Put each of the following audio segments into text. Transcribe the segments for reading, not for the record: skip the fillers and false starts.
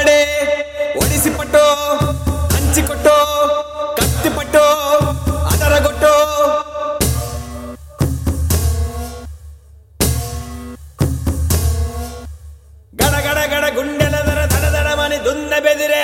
పడే ఒడిసి పట్టో కంచి కొట్టో కత్తి పట్టో అదరగొట్టో గడ గడ గడ గుండెల దర దడ దడమని దున్న బెదిరే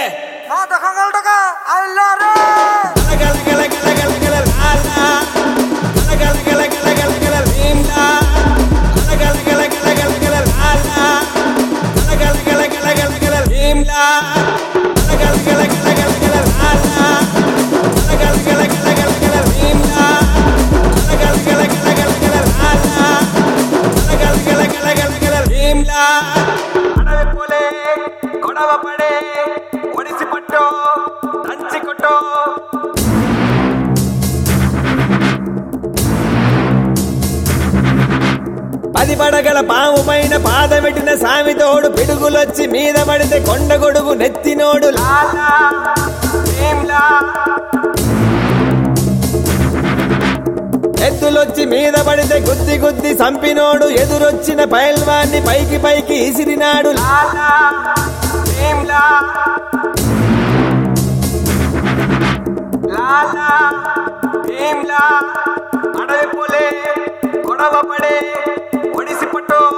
గల గల గల గల గల లాలా గల గల గల గల గల రీంలా గల గల గల గల గల లాలా గల గల గల గల గల రీంలా గల గల గల గల గల లాలా గల గల గల గల గల రీంలా గల గల గల గల గల లాలా గల గల గల గల గల రీంలా అడవి పోలే గొడవ పడే ఒడిసి పట్టో దంచి కొట్టో పది పడగల పాము పైన పాదమెట్టిన సామితోడు పిడుగులొచ్చి మీద పడితే కొండ గొడుగు నెత్తినోడు లాలా భీమ్లా ఎద్దులొచ్చి మీద పడితే గుద్ది గుద్ది సంపినోడు ఎదురొచ్చిన పైల్వాన్ని పైకి పైకి ఇసిరినాడు లాలా భీమ్లా లాలా భీమ్లా అడవి పోలే గొడవ పడే ఒడిసి పట్టో